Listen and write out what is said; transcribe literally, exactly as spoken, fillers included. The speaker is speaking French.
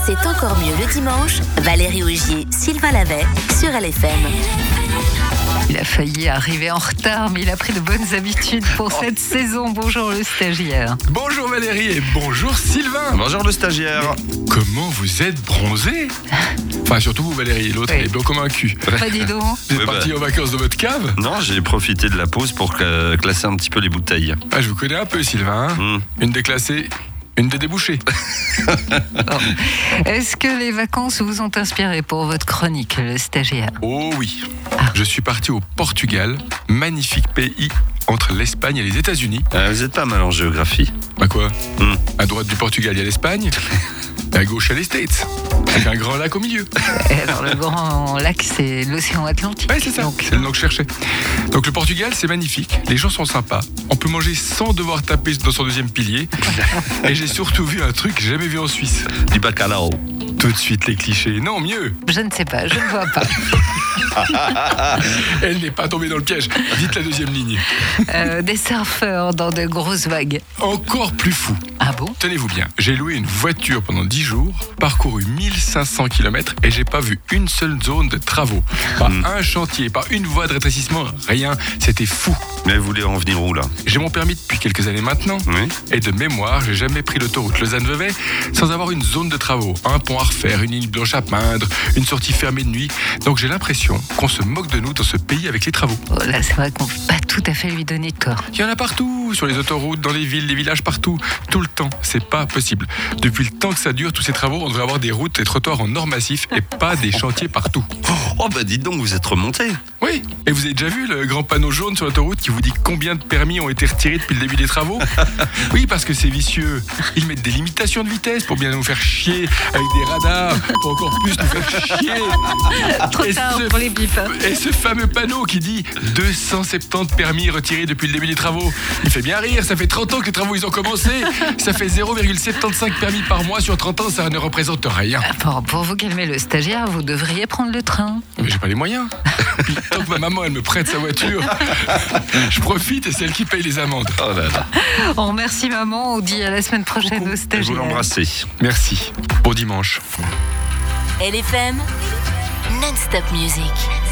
C'est encore mieux le dimanche. Valérie Augier, Sylvain Lavet sur L F M. Il a failli arriver en retard, mais il a pris de bonnes habitudes pour cette saison. Bonjour le stagiaire. Bonjour Valérie et bonjour Sylvain. Bonjour le stagiaire. Mais comment vous êtes bronzé? Enfin surtout vous Valérie, l'autre Oui. il est blanc comme un cul. Bah, dis donc. Vous êtes Oui, parti bah. en vacances dans votre cave? Non, j'ai profité de la pause pour cla- classer un petit peu les bouteilles. Ah, je vous connais un peu Sylvain. Hein Mmh. Une déclassée, une des débouchées. Bon. Est-ce que les vacances vous ont inspiré pour votre chronique, le stagiaire? Oh oui. Ah. Je suis parti au Portugal, magnifique pays entre l'Espagne et les États-Unis. Euh, vous êtes pas mal en géographie. Bah quoi? Mmh. À droite du Portugal, il y a l'Espagne. Et à gauche, il y a les States. Avec un grand lac au milieu. Et alors le grand lac, c'est l'océan Atlantique. Ouais, c'est ça. Donc, C'est le nom que je cherchais. Donc le Portugal, c'est magnifique. Les gens sont sympas. On peut manger sans devoir taper dans son deuxième pilier. Et j'ai surtout vu un truc jamais vu en Suisse. Du bacalao. Tout de suite les clichés. Non, mieux. je ne sais pas, je ne vois pas. Elle n'est pas tombée dans le piège. Dites la deuxième ligne. Euh, des surfeurs dans de grosses vagues. Encore plus fou. Ah bon? Tenez-vous bien, j'ai loué une voiture pendant dix jours, parcouru mille cinq cents kilomètres et j'ai pas vu une seule zone de travaux. Pas Mm. un chantier, pas une voie de rétrécissement, rien. C'était fou. Mais vous voulez en venir où là? J'ai mon permis depuis quelques années maintenant. Oui. Et de mémoire, j'ai jamais pris l'autoroute Lausanne-Vevey sans avoir une zone de travaux, un pont à refaire, une ligne blanche à peindre, une sortie fermée de nuit. Donc j'ai l'impression qu'on se moque de nous dans ce pays avec les travaux. Oh là, c'est vrai qu'on ne peut pas tout à fait lui donner tort. Il y en a partout, sur les autoroutes, dans les villes, les villages, partout, tout le temps. C'est pas possible. Depuis le temps que ça dure, tous ces travaux, on devrait avoir des routes et trottoirs en or massif et pas des chantiers partout. Oh bah dites donc, vous êtes remonté. Oui, et vous avez déjà vu le grand panneau jaune sur l'autoroute qui vous dit combien de permis ont été retirés depuis le début des travaux? Oui, parce que c'est vicieux. Ils mettent des limitations de vitesse pour bien nous faire chier, avec des radars pour encore plus nous faire chier. Trop Et tard ce- pour les bifs. hein. Et ce fameux panneau qui dit deux cent soixante-dix permis retirés depuis le début des travaux. Il fait bien rire, ça fait trente ans que les travaux ils ont commencé. Ça fait zéro virgule soixante-quinze permis par mois sur trente ans, ça ne représente rien. Bon, pour vous calmer le stagiaire, vous devriez prendre le train. Mais j'ai pas les moyens. Puis, tant que ma maman elle me prête sa voiture, je profite et c'est elle qui paye les amendes. Oh là là. On remercie maman, on dit à la semaine prochaine au Et vous stagiaire. l'embrassez. Merci. Bon dimanche. L F M, non-stop music.